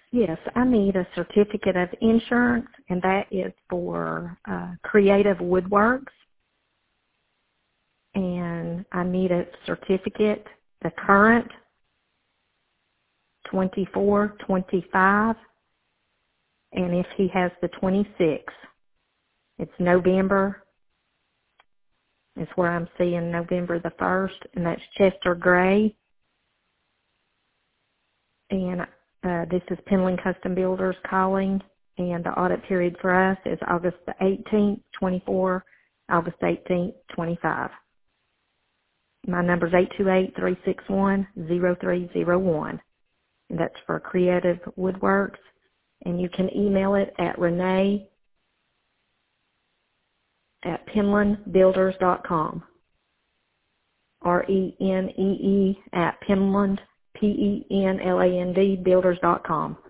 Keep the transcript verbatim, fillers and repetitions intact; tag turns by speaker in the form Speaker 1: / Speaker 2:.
Speaker 1: Yes, I need a certificate of insurance, and that is for uh, Creative Woodworks. And I need a certificate, the current twenty-four twenty-five, and if he has the twenty-six, it's November. It's where I'm seeing November the first, and that's Chester Gray. And uh, this is Penland Custom Builders calling, and the audit period for us is August the eighteenth, twenty-four, August eighteenth, twenty-five. My number is eight two eight, three six one, zero three zero one, and that's for Creative Woodworks. And you can email it at Renee at penland builders dot com, R E N E E at Penland, P E N L A N D, builders dot com.